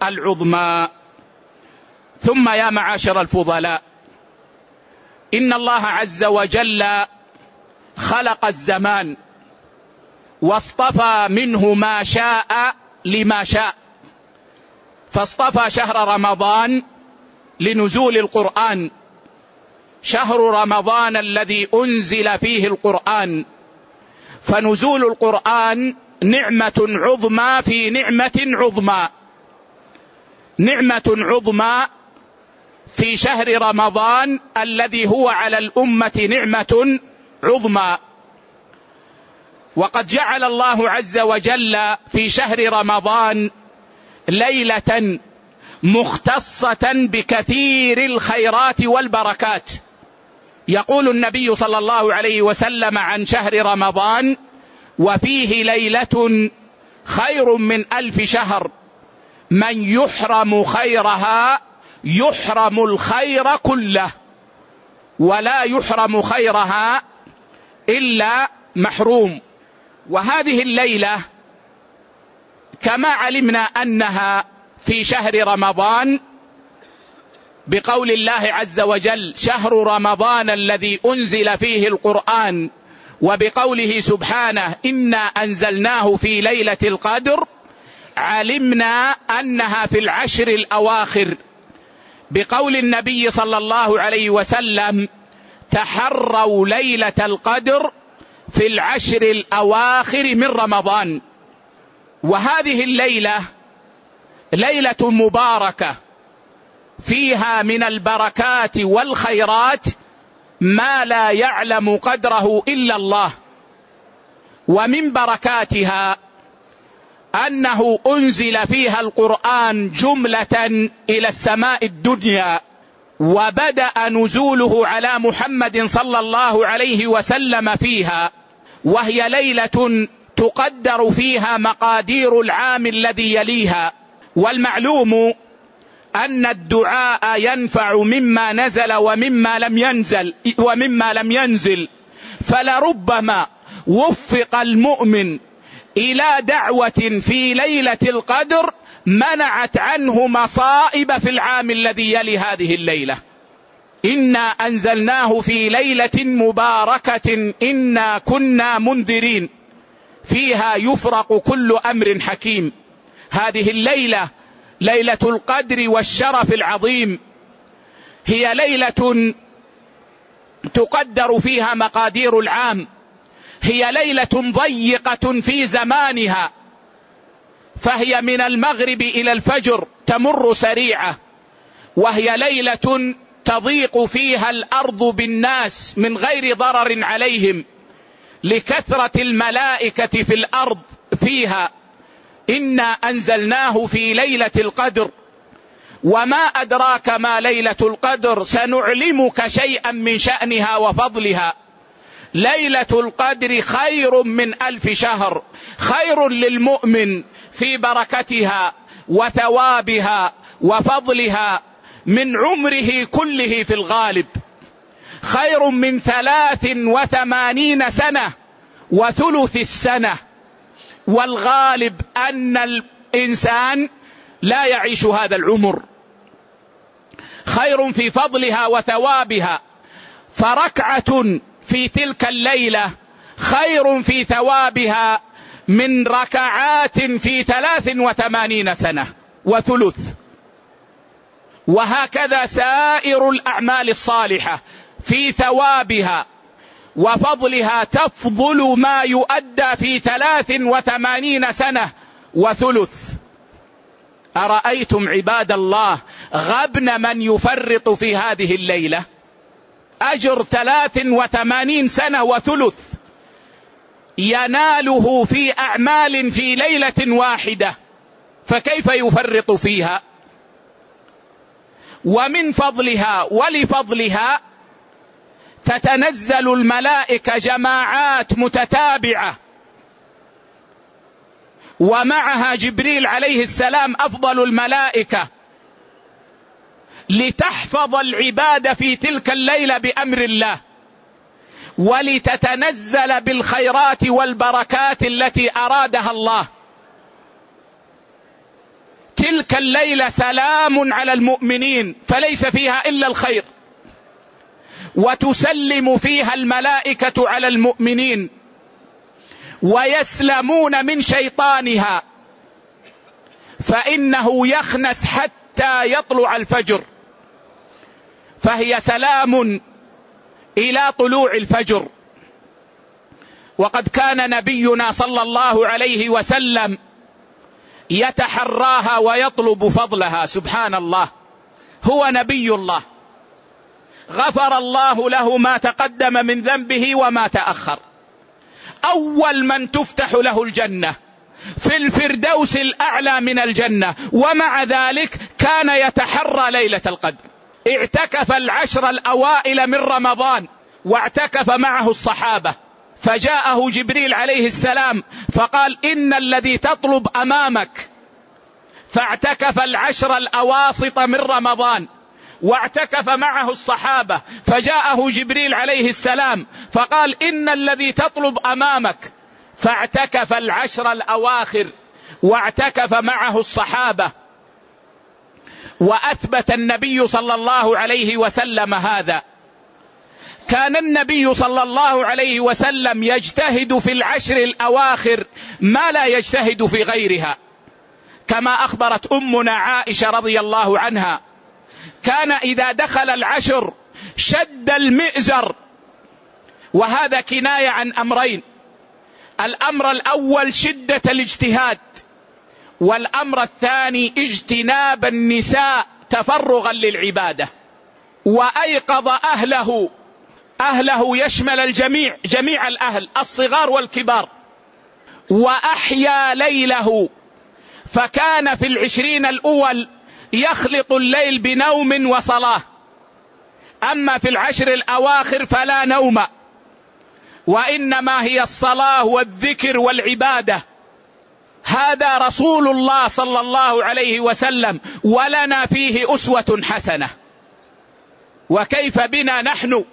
العظمى. ثم يا معاشر الفضلاء، إن الله عز وجل خلق الزمان واصطفى منه ما شاء لما شاء، فاصطفى شهر رمضان لنزول القرآن، شهر رمضان الذي أنزل فيه القرآن، فنزول القرآن نعمة عظمى في نعمة عظمى، نعمة عظمى في شهر رمضان الذي هو على الأمة نعمة عظمى. وقد جعل الله عز وجل في شهر رمضان ليلة مختصة بكثير الخيرات والبركات. يقول النبي صلى الله عليه وسلم عن شهر رمضان: وفيه ليلة خير من ألف شهر، من يحرم خيرها يحرم الخير كله، ولا يحرم خيرها إلا محروم. وهذه الليلة كما علمنا أنها في شهر رمضان بقول الله عز وجل: شهر رمضان الذي أنزل فيه القرآن، وبقوله سبحانه: إنا أنزلناه في ليلة القدر، علمنا أنها في العشر الأواخر، بقول النبي صلى الله عليه وسلم: تحروا ليلة القدر في العشر الأواخر من رمضان. وهذه الليلة ليلة مباركة فيها من البركات والخيرات ما لا يعلم قدره إلا الله. ومن بركاتها أنه أنزل فيها القرآن جملة إلى السماء الدنيا، وبدأ نزوله على محمد صلى الله عليه وسلم فيها، وهي ليلة تقدر فيها مقادير العام الذي يليها. والمعلوم أن الدعاء ينفع مما نزل ومما لم ينزل ومما لم ينزل، فلربما وفق المؤمن إلى دعوة في ليلة القدر منعت عنه مصائب في العام الذي يلي هذه الليلة. إنا أنزلناه في ليلة مباركة إنا كنا منذرين فيها يفرق كل أمر حكيم. هذه الليلة ليلة القدر والشرف العظيم، هي ليلة تقدر فيها مقادير العام، هي ليلة ضيقة في زمانها، فهي من المغرب إلى الفجر تمر سريعة، وهي ليلة تضيق فيها الأرض بالناس من غير ضرر عليهم لكثرة الملائكة في الأرض فيها. إنا أنزلناه في ليلة القدر، وما أدراك ما ليلة القدر، سنعلمك شيئا من شأنها وفضلها. ليلة القدر خير من ألف شهر، خير للمؤمن في بركتها وثوابها وفضلها من عمره كله في الغالب، خير من ثلاث وثمانين سنة وثلث السنة، والغالب أن الإنسان لا يعيش هذا العمر. خير في فضلها وثوابها، فركعة في تلك الليلة خير في ثوابها من ركعات في ثلاث وثمانين سنة وثلث. وهكذا سائر الأعمال الصالحة في ثوابها وفضلها تفضل ما يؤدى في ثلاث وثمانين سنة وثلث. أرأيتم عباد الله غبن من يفرط في هذه الليلة؟ أجر ثلاث وثمانين سنة وثلث يناله في أعمال في ليلة واحدة، فكيف يفرط فيها؟ ومن فضلها ولفضلها تتنزل الملائكة جماعات متتابعة، ومعها جبريل عليه السلام أفضل الملائكة، لتحفظ العباد في تلك الليلة بأمر الله، ولتتنزل بالخيرات والبركات التي أرادها الله. تلك الليلة سلام على المؤمنين فليس فيها إلا الخير، وتسلم فيها الملائكة على المؤمنين ويسلمون من شيطانها، فإنه يخنس حتى يطلع الفجر، فهي سلام إلى طلوع الفجر. وقد كان نبينا صلى الله عليه وسلم يتحراها ويطلب فضلها، سبحان الله، هو نبي الله غفر الله له ما تقدم من ذنبه وما تأخر، أول من تفتح له الجنة في الفردوس الأعلى من الجنة، ومع ذلك كان يتحرى ليلة القدر. اعتكف العشر الأوائل من رمضان واعتكف معه الصحابة، فجاءه جبريل عليه السلام فقال إن الذي تطلب أمامك، فاعتكف العشر الأواسط من رمضان واعتكف معه الصحابة، فجاءه جبريل عليه السلام فقال إن الذي تطلب أمامك، فاعتكف العشر الأواخر واعتكف معه الصحابة. وأثبت النبي صلى الله عليه وسلم هذا. كان النبي صلى الله عليه وسلم يجتهد في العشر الأواخر ما لا يجتهد في غيرها، كما أخبرت أمنا عائشة رضي الله عنها، كان إذا دخل العشر شد المئزر، وهذا كناية عن أمرين: الأمر الأول شدة الاجتهاد، والأمر الثاني اجتناب النساء تفرغا للعبادة. وأيقظ أهله، أهله يشمل الجميع، جميع الأهل الصغار والكبار، وأحيا ليله، فكان في العشرين الأول يخلط الليل بنوم وصلاة، أما في العشر الأواخر فلا نوم، وإنما هي الصلاة والذكر والعبادة. هذا رسول الله صلى الله عليه وسلم، ولنا فيه أسوة حسنة. وكيف بنا نحن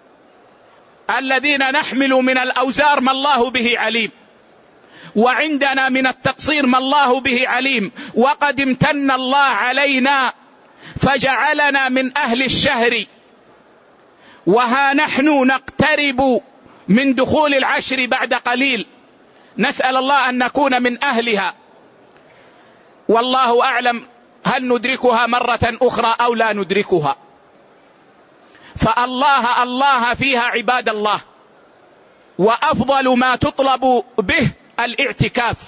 الذين نحمل من الأوزار ما الله به عليم، وعندنا من التقصير ما الله به عليم، وقد امتن الله علينا فجعلنا من أهل الشهر، وها نحن نقترب من دخول العشر بعد قليل، نسأل الله أن نكون من أهلها، والله أعلم هل ندركها مرة أخرى أو لا ندركها. فالله الله فيها عباد الله، وأفضل ما تطلب به الاعتكاف،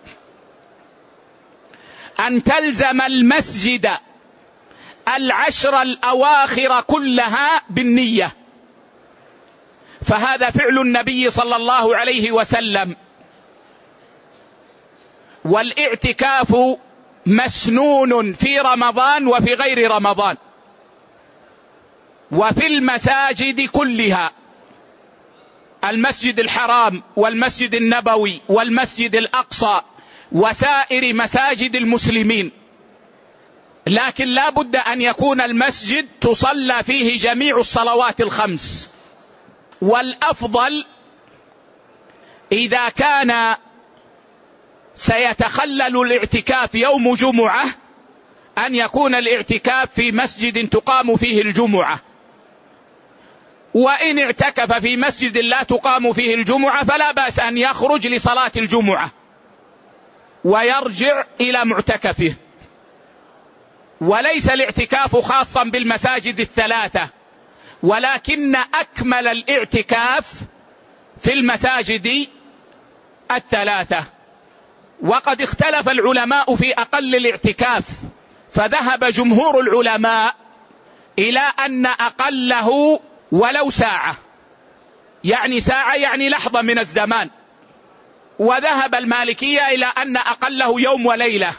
أن تلزم المسجد العشر الأواخر كلها بالنية، فهذا فعل النبي صلى الله عليه وسلم. والاعتكاف مسنون في رمضان وفي غير رمضان، وفي المساجد كلها، المسجد الحرام والمسجد النبوي والمسجد الأقصى وسائر مساجد المسلمين، لكن لا بد أن يكون المسجد تصلى فيه جميع الصلوات الخمس. والأفضل إذا كان سيتخلل الاعتكاف يوم جمعة أن يكون الاعتكاف في مسجد تقام فيه الجمعة، وإن اعتكف في مسجد لا تقام فيه الجمعة فلا بأس أن يخرج لصلاة الجمعة ويرجع إلى معتكفه. وليس الاعتكاف خاصا بالمساجد الثلاثة، ولكن أكمل الاعتكاف في المساجد الثلاثة. وقد اختلف العلماء في أقل الاعتكاف، فذهب جمهور العلماء إلى أن أقله ولو ساعة، يعني ساعة يعني لحظة من الزمان، وذهب المالكية إلى أن أقله يوم وليلة.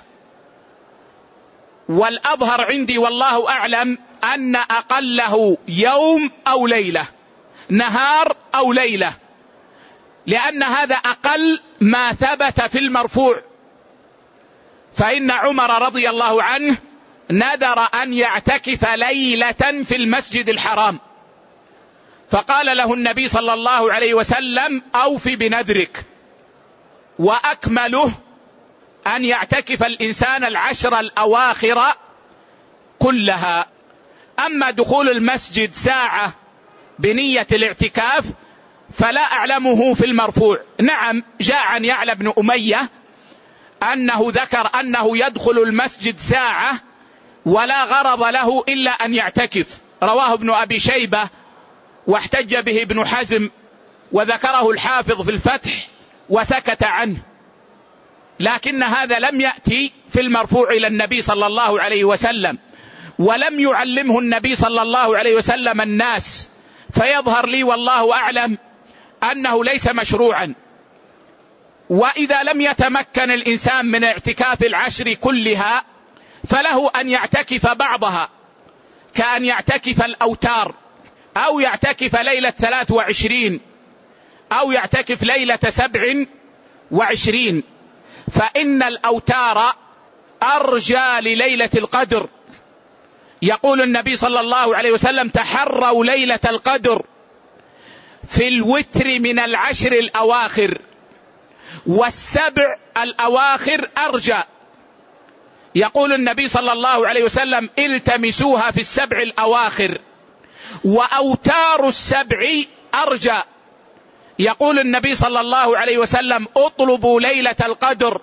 والأظهر عندي والله أعلم أن أقله يوم أو ليلة، نهار أو ليلة، لأن هذا أقل ما ثبت في المرفوع. فإن عمر رضي الله عنه نذر أن يعتكف ليلة في المسجد الحرام، فقال له النبي صلى الله عليه وسلم: أوف بنذرك. وأكمله أن يعتكف الإنسان العشر الأواخر كلها. أما دخول المسجد ساعة بنية الاعتكاف فلا أعلمه في المرفوع. نعم، جاء عن يعلى بن أمية أنه ذكر أنه يدخل المسجد ساعة ولا غرض له إلا أن يعتكف، رواه ابن أبي شيبة واحتج به ابن حزم وذكره الحافظ في الفتح وسكت عنه، لكن هذا لم يأتي في المرفوع إلى النبي صلى الله عليه وسلم، ولم يعلمه النبي صلى الله عليه وسلم الناس، فيظهر لي والله أعلم أنه ليس مشروعا. وإذا لم يتمكن الإنسان من اعتكاف العشر كلها فله أن يعتكف بعضها، كأن يعتكف الأوتار، أو يعتكف ليلة ثلاث وعشرين، أو يعتكف ليلة سبع وعشرين، فإن الأوتار أرجى لليلة القدر. يقول النبي صلى الله عليه وسلم: تحروا ليلة القدر في الوتر من العشر الأواخر، والسبع الأواخر أرجى. يقول النبي صلى الله عليه وسلم: التمسوها في السبع الأواخر، وأوتار السبع أرجى. يقول النبي صلى الله عليه وسلم: اطلبوا ليلة القدر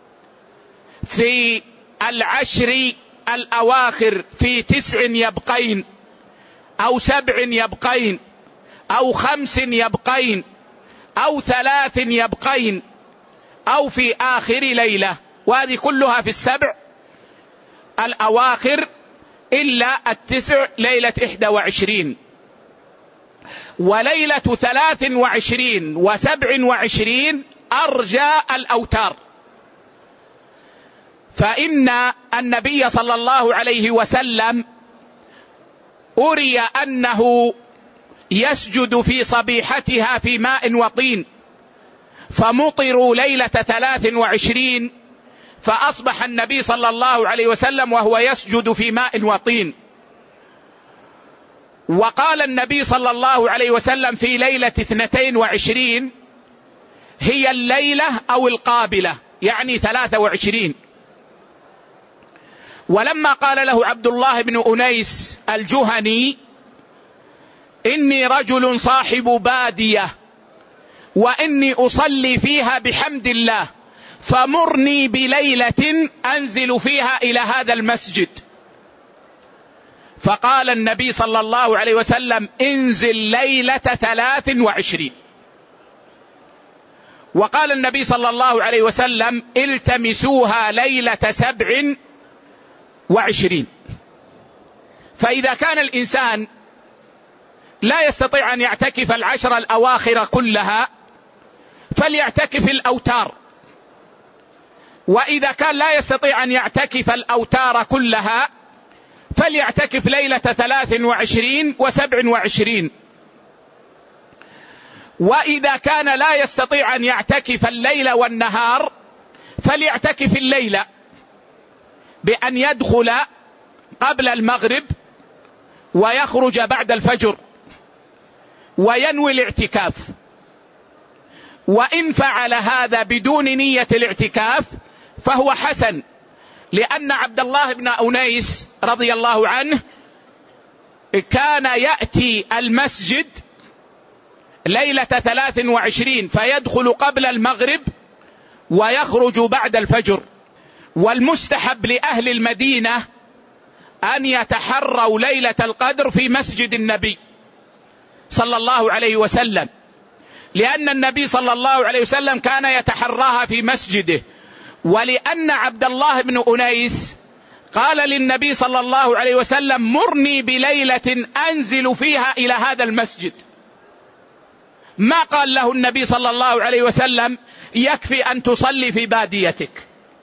في العشر الأواخر في تسع يبقين، أو سبع يبقين، أو خمس يبقين، أو ثلاث يبقين، أو في آخر ليلة، وهذه كلها في السبع الأواخر إلا التسع ليلة إحدى وعشرين. وليلة ثلاث وعشرين وسبع وعشرين أرجى الأوتار، فإن النبي صلى الله عليه وسلم أري أنه يسجد في صبيحتها في ماء وطين، فمطروا ليلة ثلاث وعشرين، فأصبح النبي صلى الله عليه وسلم وهو يسجد في ماء وطين. وقال النبي صلى الله عليه وسلم في ليلة اثنتين وعشرين: هي الليلة أو القابلة، يعني ثلاثة وعشرين. ولما قال له عبد الله بن أنيس الجهني: إني رجل صاحب بادية وإني أصلي فيها بحمد الله، فمرني بليلة أنزل فيها إلى هذا المسجد، فقال النبي صلى الله عليه وسلم: انزل ليلة ثلاث وعشرين. وقال النبي صلى الله عليه وسلم: التمسوها ليلة سبع وعشرين. فإذا كان الإنسان لا يستطيع أن يعتكف العشر الأواخر كلها فليعتكف الأوتار، وإذا كان لا يستطيع أن يعتكف الأوتار كلها فليعتكف ليلة ثلاث وعشرين وسبع وعشرين. وإذا كان لا يستطيع أن يعتكف الليل والنهار فليعتكف الليل بأن يدخل قبل المغرب ويخرج بعد الفجر وينوي الاعتكاف. وإن فعل هذا بدون نية الاعتكاف فهو حسن، لأن عبد الله بن أنيس رضي الله عنه كان يأتي المسجد ليلة ثلاث وعشرين فيدخل قبل المغرب ويخرج بعد الفجر. والمستحب لأهل المدينة أن يتحروا ليلة القدر في مسجد النبي صلى الله عليه وسلم، لأن النبي صلى الله عليه وسلم كان يتحراها في مسجده، ولأن عبد الله بن أنيس قال للنبي صلى الله عليه وسلم: مرني بليلة أنزل فيها إلى هذا المسجد. ما قال له النبي صلى الله عليه وسلم: يكفي أن تصلي في باديتك،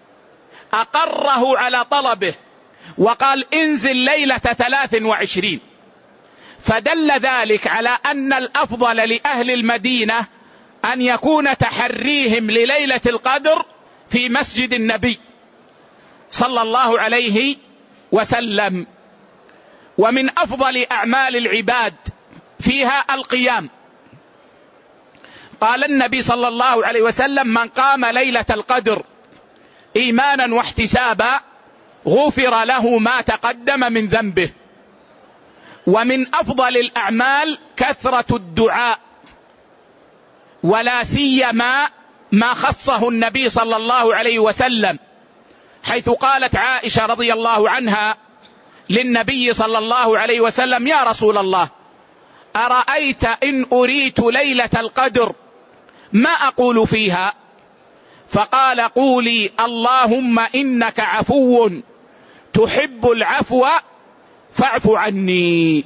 أقره على طلبه وقال: انزل ليلة ثلاث وعشرين. فدل ذلك على أن الأفضل لأهل المدينة أن يكون تحريهم لليلة القدر في مسجد النبي صلى الله عليه وسلم. ومن أفضل أعمال العباد فيها القيام. قال النبي صلى الله عليه وسلم: من قام ليلة القدر إيمانا واحتسابا غفر له ما تقدم من ذنبه. ومن أفضل الأعمال كثرة الدعاء، ولا سيما ما خصه النبي صلى الله عليه وسلم، حيث قالت عائشة رضي الله عنها للنبي صلى الله عليه وسلم: يا رسول الله، أرأيت إن أريت ليلة القدر ما أقول فيها؟ فقال: قولي اللهم إنك عفو تحب العفو فاعف عني.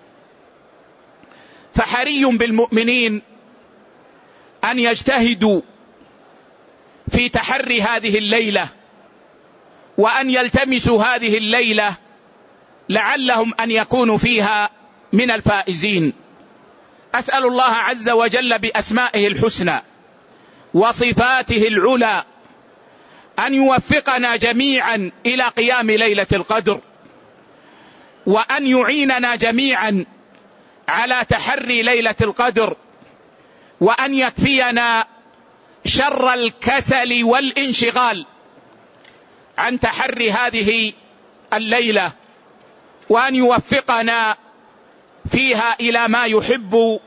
فحري بالمؤمنين أن يجتهدوا في تحري هذه الليلة، وأن يلتمسوا هذه الليلة لعلهم أن يكونوا فيها من الفائزين. أسأل الله عز وجل بأسمائه الحسنى وصفاته العلى أن يوفقنا جميعا إلى قيام ليلة القدر، وأن يعيننا جميعا على تحري ليلة القدر، وأن يكفينا شر الكسل والانشغال عن تحري هذه الليلة، وأن يوفقنا فيها إلى ما يحب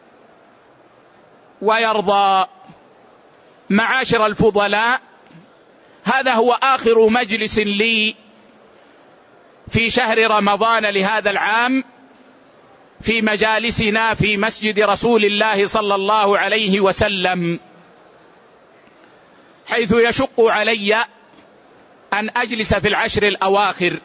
ويرضى. معاشر الفضلاء، هذا هو آخر مجلس لي في شهر رمضان لهذا العام في مجالسنا في مسجد رسول الله صلى الله عليه وسلم، حيث يشق علي أن أجلس في العشر الأواخر،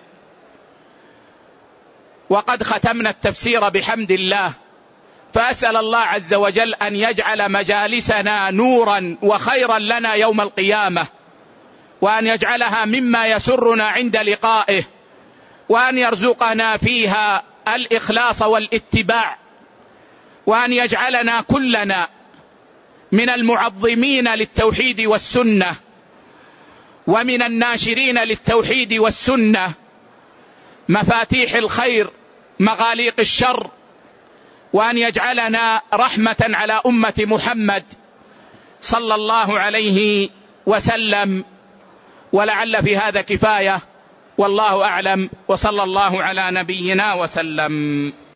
وقد ختمنا التفسير بحمد الله. فأسأل الله عز وجل أن يجعل مجالسنا نورا وخيرا لنا يوم القيامة، وأن يجعلها مما يسرنا عند لقائه، وأن يرزقنا فيها الإخلاص والاتباع، وأن يجعلنا كلنا من المعظمين للتوحيد والسنة، ومن الناشرين للتوحيد والسنة، مفاتيح الخير مغاليق الشر، وأن يجعلنا رحمة على أمة محمد صلى الله عليه وسلم. ولعل في هذا كفاية، والله أعلم، وصلى الله على نبينا وسلم.